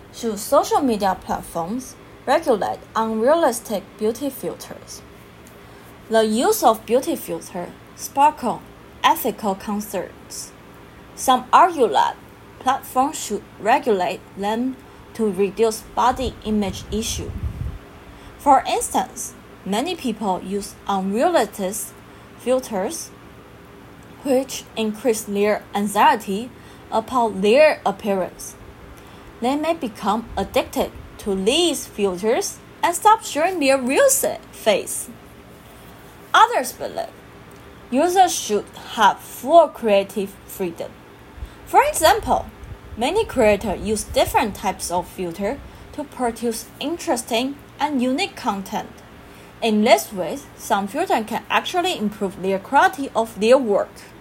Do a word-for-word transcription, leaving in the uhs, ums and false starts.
Should social media platforms regulate unrealistic beauty filters? The use of beauty filters sparkles ethical concerns. Some argue that platforms should regulate them to reduce body image issues. For instance, many people use unrealistic filters which increase their anxiety about their appearance. They may become addicted to these filters and stop showing their real face. Others believe users should have full creative freedom. For example, many creators use different types of filters to produce interesting and unique content. In this way, some filters can actually improve the quality of their work.